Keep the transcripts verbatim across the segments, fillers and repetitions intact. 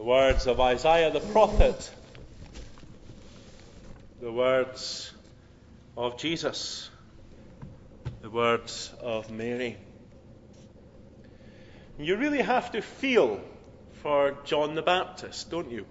The words of Isaiah the prophet, the words of Jesus, the words of Mary. You really have to feel for John the Baptist, don't you?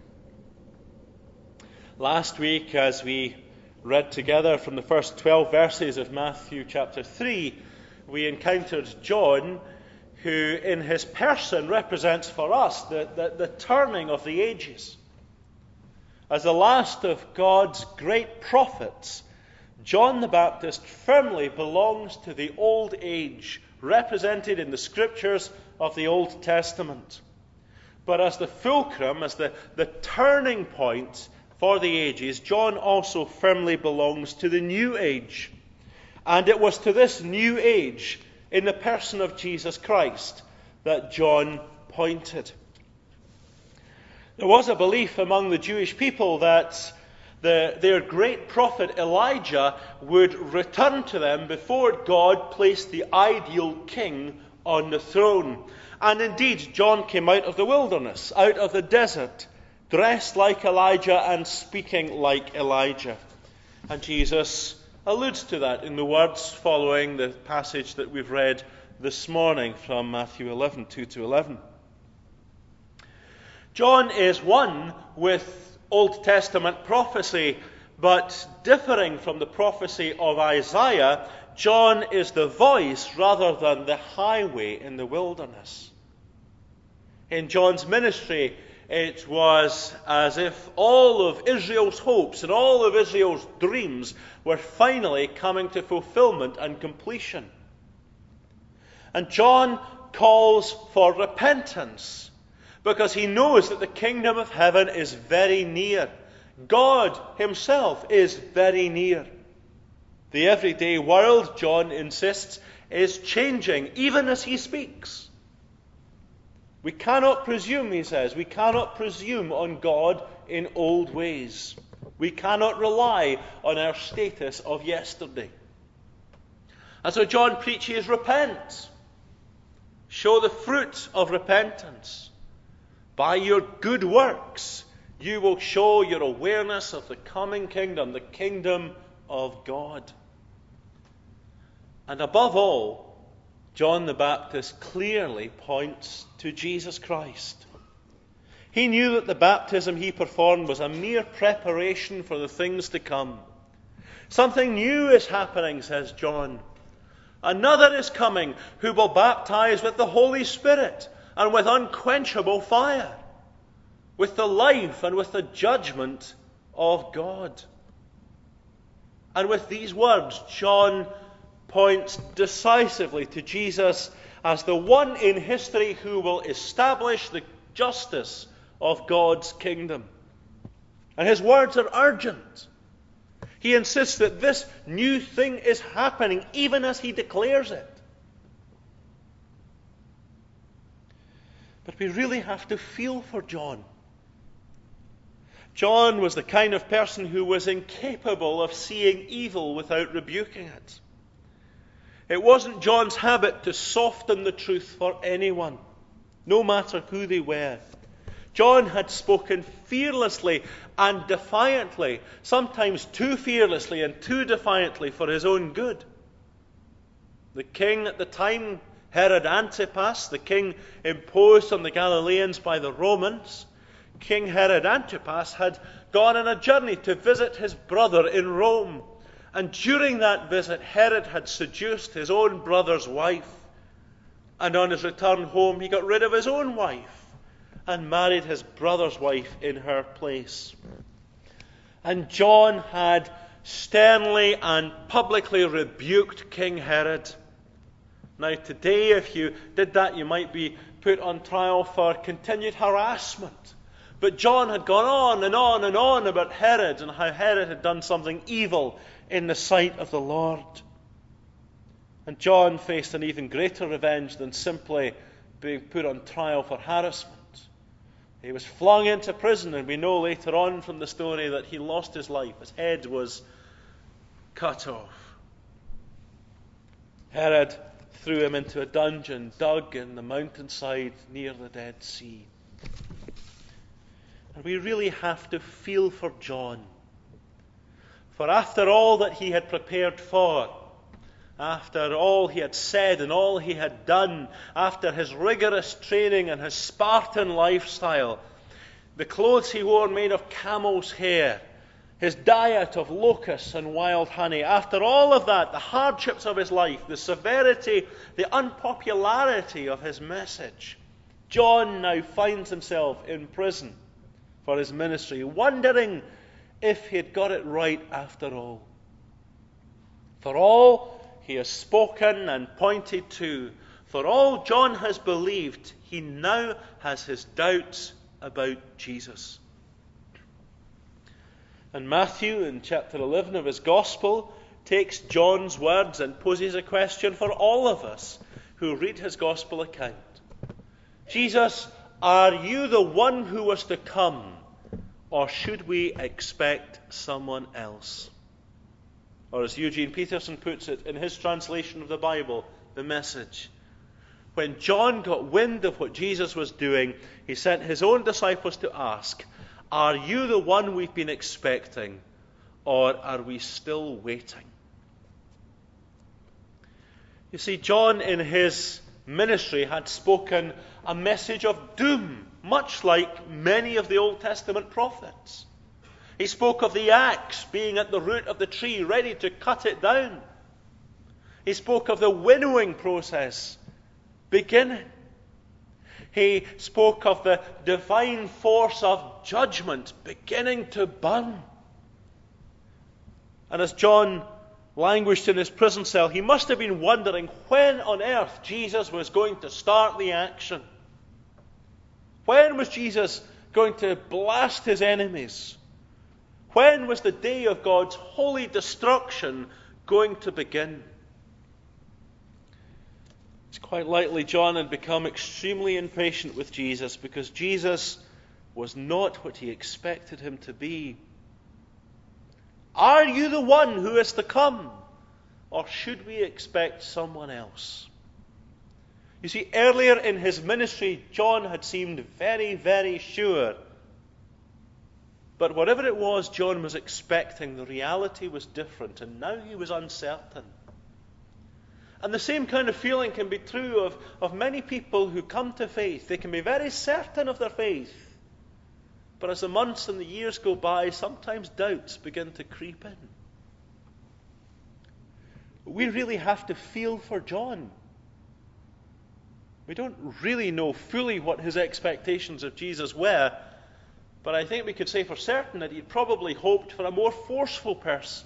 Last week, as we read together from the first twelve verses of Matthew chapter three, we encountered John, who in his person represents for us the, the, the turning of the ages. As the last of God's great prophets, John the Baptist firmly belongs to the old age represented in the scriptures of the Old Testament. But as the fulcrum, as the, the turning point for the ages, John also firmly belongs to the new age. And it was to this new age, in the person of Jesus Christ, that John pointed. There was a belief among the Jewish people that the, their great prophet Elijah would return to them before God placed the ideal king on the throne. And indeed, John came out of the wilderness, out of the desert, dressed like Elijah and speaking like Elijah. And Jesus alludes to that in the words following the passage that we've read this morning from Matthew eleven, two to eleven. John is one with Old Testament prophecy, but differing from the prophecy of Isaiah, John is the voice rather than the highway in the wilderness. In John's ministry, it was as if all of Israel's hopes and all of Israel's dreams were finally coming to fulfillment and completion. And John calls for repentance because he knows that the kingdom of heaven is very near. God himself is very near. The everyday world, John insists, is changing even as he speaks. We cannot presume, he says, we cannot presume on God in old ways. We cannot rely on our status of yesterday. And so John preaches, repent. Show the fruit of repentance. By your good works, you will show your awareness of the coming kingdom, the kingdom of God. And above all, John the Baptist clearly points to Jesus Christ. He knew that the baptism he performed was a mere preparation for the things to come. Something new is happening, says John. Another is coming who will baptize with the Holy Spirit and with unquenchable fire, with the life and with the judgment of God. And with these words, John points decisively to Jesus as the one in history who will establish the justice of God's kingdom. And his words are urgent. He insists that this new thing is happening even as he declares it. But we really have to feel for John. John was the kind of person who was incapable of seeing evil without rebuking it. It wasn't John's habit to soften the truth for anyone, no matter who they were. John had spoken fearlessly and defiantly, sometimes too fearlessly and too defiantly for his own good. The king at the time, Herod Antipas, the king imposed on the Galileans by the Romans, King Herod Antipas had gone on a journey to visit his brother in Rome. And during that visit, Herod had seduced his own brother's wife. And on his return home, he got rid of his own wife and married his brother's wife in her place. And John had sternly and publicly rebuked King Herod. Now today, if you did that, you might be put on trial for continued harassment. But John had gone on and on and on about Herod and how Herod had done something evil in the sight of the Lord. And John faced an even greater revenge than simply being put on trial for harassment. He was flung into prison, and we know later on from the story that he lost his life. His head was cut off. Herod threw him into a dungeon dug in the mountainside near the Dead Sea. And we really have to feel for John. For after all that he had prepared for, after all he had said and all he had done, after his rigorous training and his Spartan lifestyle, the clothes he wore made of camel's hair, his diet of locusts and wild honey, after all of that, the hardships of his life, the severity, the unpopularity of his message, John now finds himself in prison for his ministry, wondering if he had got it right after all. For all he has spoken and pointed to, for all John has believed, he now has his doubts about Jesus. And Matthew, in chapter eleven of his Gospel, takes John's words and poses a question for all of us who read his Gospel account. Jesus, are you the one who was to come, or should we expect someone else? Or as Eugene Peterson puts it in his translation of the Bible, The Message, when John got wind of what Jesus was doing, he sent his own disciples to ask, are you the one we've been expecting, or are we still waiting? You see, John in his ministry had spoken a message of doom, much like many of the Old Testament prophets. He spoke of the axe being at the root of the tree, ready to cut it down. He spoke of the winnowing process beginning. He spoke of the divine force of judgment beginning to burn. And as John languished in his prison cell, he must have been wondering when on earth Jesus was going to start the action. When was Jesus going to blast his enemies? When was the day of God's holy destruction going to begin? It's quite likely John had become extremely impatient with Jesus because Jesus was not what he expected him to be. Are you the one who is to come, or should we expect someone else? You see, earlier in his ministry, John had seemed very, very sure. But whatever it was John was expecting, the reality was different, and now he was uncertain. And the same kind of feeling can be true of, of many people who come to faith. They can be very certain of their faith. But as the months and the years go by, sometimes doubts begin to creep in. We really have to feel for John. We don't really know fully what his expectations of Jesus were, but I think we could say for certain that he'd probably hoped for a more forceful person.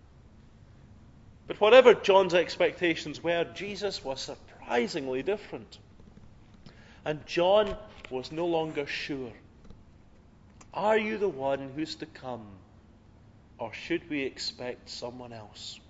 But whatever John's expectations were, Jesus was surprisingly different. And John was no longer sure. Are you the one who's to come, or should we expect someone else?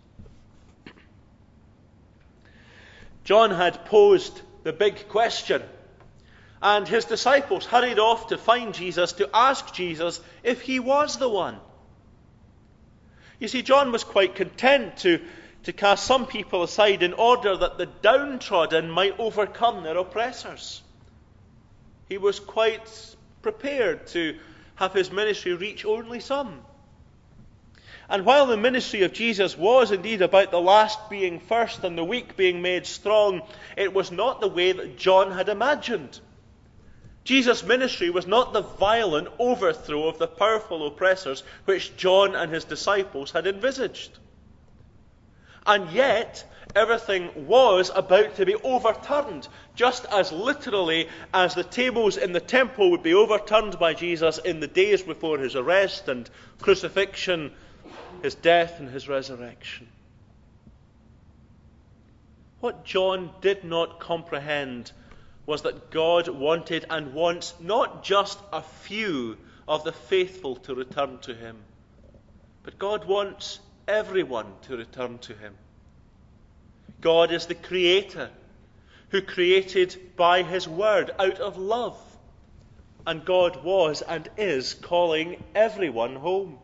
John had posed the big question, and his disciples hurried off to find Jesus, to ask Jesus if he was the one. You see, John was quite content to, to cast some people aside in order that the downtrodden might overcome their oppressors. He was quite prepared to have his ministry reach only some. And while the ministry of Jesus was indeed about the last being first and the weak being made strong, it was not the way that John had imagined. Jesus' ministry was not the violent overthrow of the powerful oppressors which John and his disciples had envisaged. And yet, everything was about to be overturned, just as literally as the tables in the temple would be overturned by Jesus in the days before his arrest and crucifixion, his death and his resurrection. What John did not comprehend was that God wanted and wants not just a few of the faithful to return to him, but God wants everyone to return to him. God is the creator who created by his word out of love. And God was and is calling everyone home.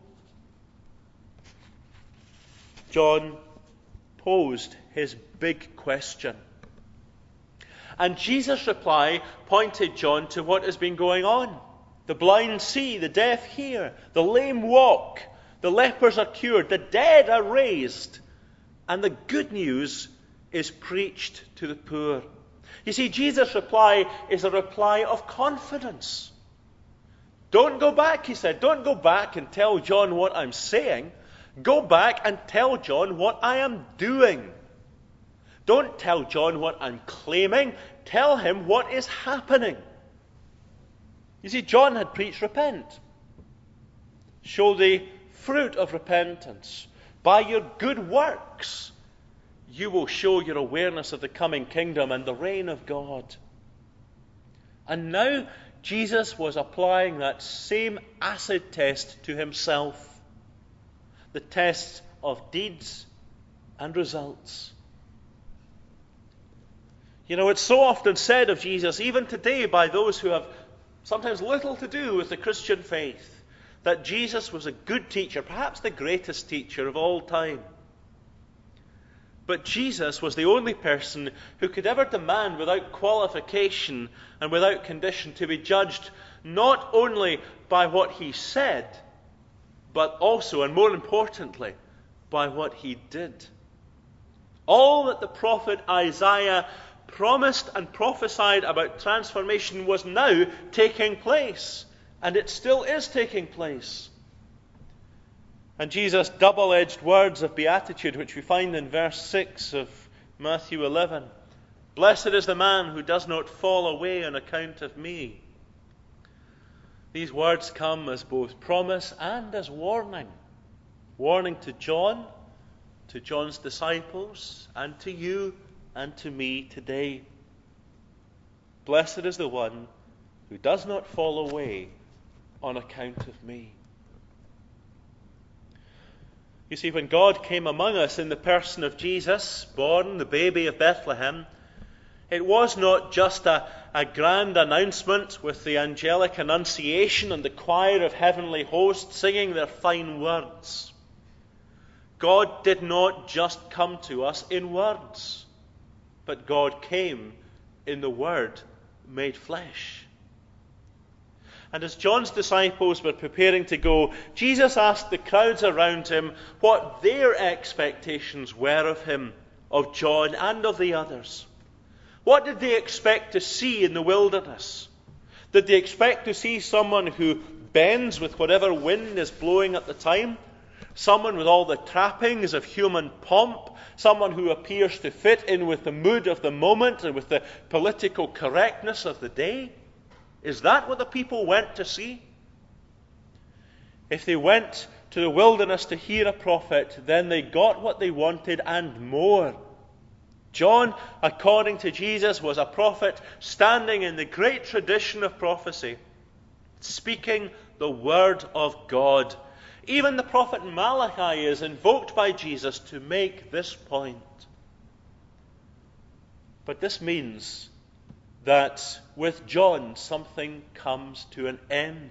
John posed his big question. And Jesus' reply pointed John to what has been going on. The blind see, the deaf hear, the lame walk, the lepers are cured, the dead are raised, and the good news is preached to the poor. You see, Jesus' reply is a reply of confidence. Don't go back, he said. Don't go back and tell John what I'm saying. Go back and tell John what I am doing. Don't tell John what I'm claiming. Tell him what is happening. You see, John had preached, repent. Show the fruit of repentance. By your good works, you will show your awareness of the coming kingdom and the reign of God. And now Jesus was applying that same acid test to himself. The test of deeds and results. You know, it's so often said of Jesus, even today by those who have sometimes little to do with the Christian faith, that Jesus was a good teacher, perhaps the greatest teacher of all time. But Jesus was the only person who could ever demand without qualification and without condition to be judged not only by what he said, but also, and more importantly, by what he did. All that the prophet Isaiah promised and prophesied about transformation was now taking place, and it still is taking place. And Jesus' double-edged words of beatitude, which we find in verse six of Matthew eleven, "Blessed is the man who does not fall away on account of me." These words come as both promise and as warning. Warning to John, to John's disciples, and to you and to me today. Blessed is the one who does not fall away on account of me. You see, when God came among us in the person of Jesus, born the baby of Bethlehem, it was not just a, a grand announcement with the angelic annunciation and the choir of heavenly hosts singing their fine words. God did not just come to us in words, but God came in the Word made flesh. And as John's disciples were preparing to go, Jesus asked the crowds around him what their expectations were of him, of John and of the others. What did they expect to see in the wilderness? Did they expect to see someone who bends with whatever wind is blowing at the time? Someone with all the trappings of human pomp? Someone who appears to fit in with the mood of the moment and with the political correctness of the day? Is that what the people went to see? If they went to the wilderness to hear a prophet, then they got what they wanted and more. John, according to Jesus, was a prophet standing in the great tradition of prophecy, speaking the word of God. Even the prophet Malachi is invoked by Jesus to make this point. But this means that with John something comes to an end.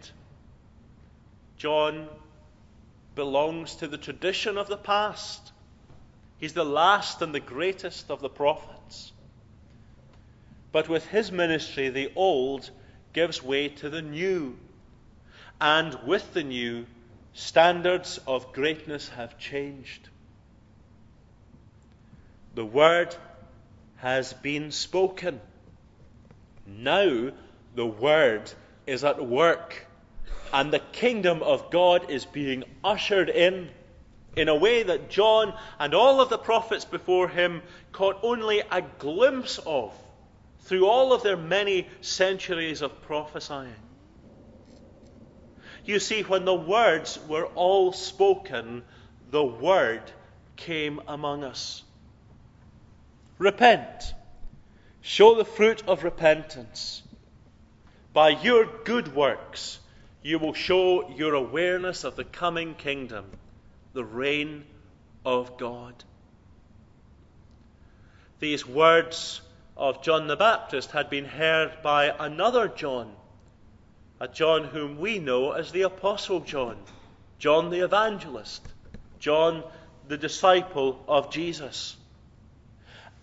John belongs to the tradition of the past. He's the last and the greatest of the prophets. But with his ministry, the old gives way to the new. And with the new, standards of greatness have changed. The word has been spoken. Now the word is at work, and the kingdom of God is being ushered in, in a way that John and all of the prophets before him caught only a glimpse of through all of their many centuries of prophesying. You see, when the words were all spoken, the word came among us. Repent. Show the fruit of repentance. By your good works, you will show your awareness of the coming kingdom, the reign of God. These words of John the Baptist had been heard by another John, a John whom we know as the Apostle John, John the Evangelist, John the disciple of Jesus.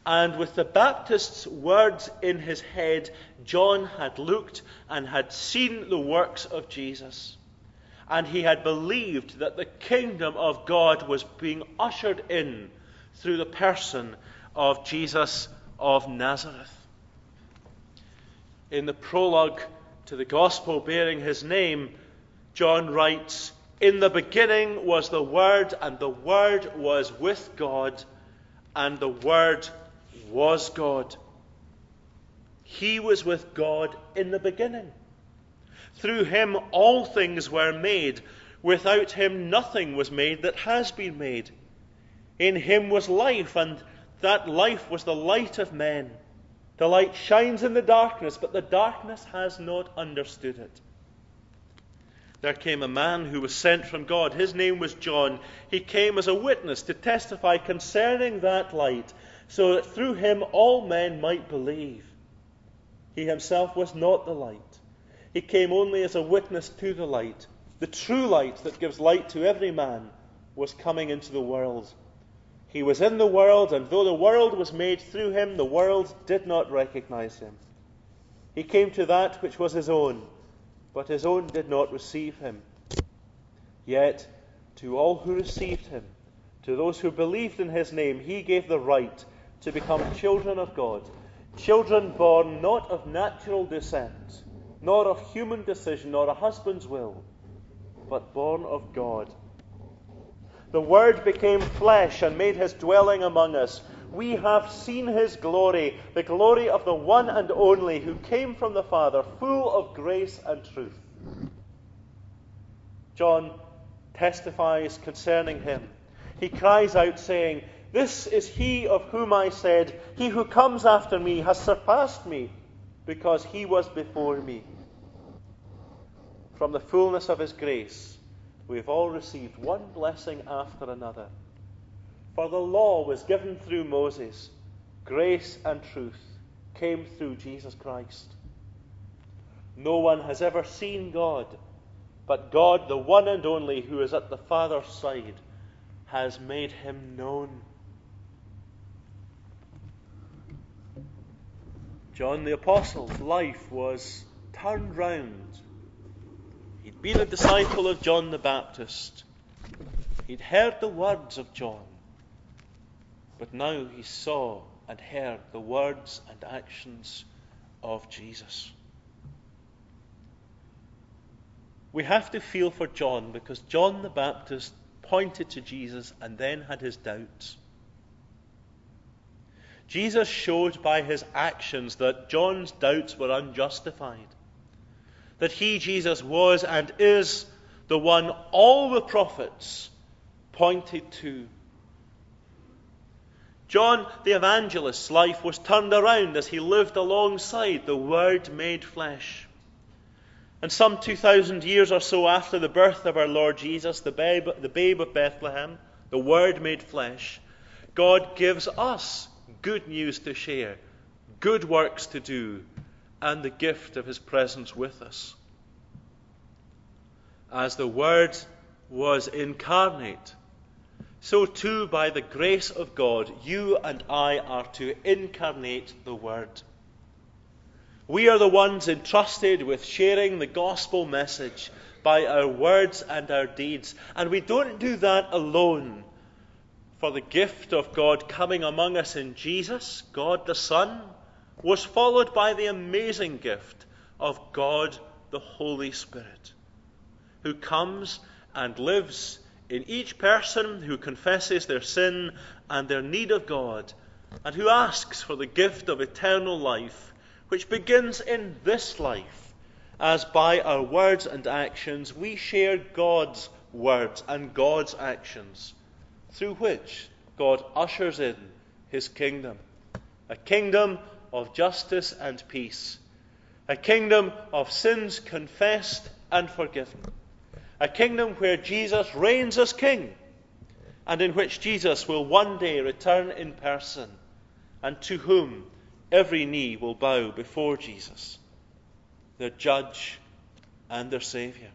And with the Baptist's words in his head, John had looked and had seen the works of Jesus. And he had believed that the kingdom of God was being ushered in through the person of Jesus of Nazareth. In the prologue to the Gospel bearing his name, John writes, "In the beginning was the Word, and the Word was with God, and the Word was God. He was with God in the beginning. Through him all things were made. Without him nothing was made that has been made. In him was life, and that life was the light of men. The light shines in the darkness, but the darkness has not understood it. There came a man who was sent from God. His name was John. He came as a witness to testify concerning that light, so that through him all men might believe. He himself was not the light. He came only as a witness to the light. The true light that gives light to every man was coming into the world. He was in the world, and though the world was made through him, the world did not recognize him. He came to that which was his own, but his own did not receive him. Yet to all who received him, to those who believed in his name, he gave the right to become children of God, children born not of natural descent, nor of human decision, nor a husband's will, but born of God. The Word became flesh and made his dwelling among us. We have seen his glory, the glory of the one and only who came from the Father, full of grace and truth." John testifies concerning him. He cries out, saying, "This is he of whom I said, 'He who comes after me has surpassed me, because he was before me.'" From the fullness of his grace, we have all received one blessing after another. For the law was given through Moses. Grace and truth came through Jesus Christ. No one has ever seen God, but God, the one and only, who is at the Father's side, has made him known. John the Apostle's life was turned round. He'd been a disciple of John the Baptist. He'd heard the words of John. But now he saw and heard the words and actions of Jesus. We have to feel for John, because John the Baptist pointed to Jesus and then had his doubts. Jesus showed by his actions that John's doubts were unjustified. That he, Jesus, was and is the one all the prophets pointed to. John the Evangelist's life was turned around as he lived alongside the Word made flesh. And some two thousand years or so after the birth of our Lord Jesus, the babe, the babe of Bethlehem, the Word made flesh, God gives us good news to share, good works to do, and the gift of his presence with us. As the Word was incarnate, so too by the grace of God, you and I are to incarnate the Word. We are the ones entrusted with sharing the gospel message by our words and our deeds. And we don't do that alone. For the gift of God coming among us in Jesus, God the Son, was followed by the amazing gift of God the Holy Spirit, who comes and lives in each person who confesses their sin and their need of God, and who asks for the gift of eternal life, which begins in this life, as by our words and actions we share God's words and God's actions, through which God ushers in his kingdom, a kingdom of justice and peace, a kingdom of sins confessed and forgiven, a kingdom where Jesus reigns as King, and in which Jesus will one day return in person, and to whom every knee will bow before Jesus, their Judge and their Saviour.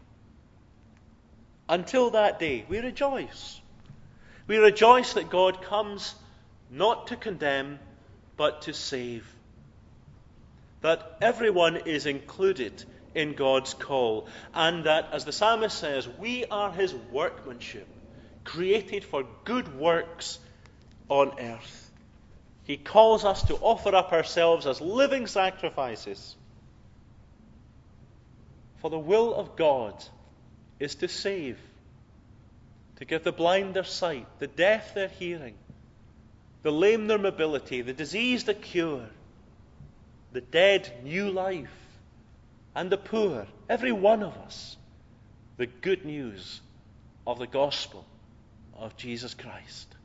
Until that day, we rejoice. We rejoice that God comes not to condemn, but to save. That everyone is included in God's call, and that, as the psalmist says, we are his workmanship, created for good works on earth. He calls us to offer up ourselves as living sacrifices. For the will of God is to save, to give the blind their sight, the deaf their hearing, the lame their mobility, the diseased a cure, the dead new life, and the poor, every one of us, the good news of the gospel of Jesus Christ.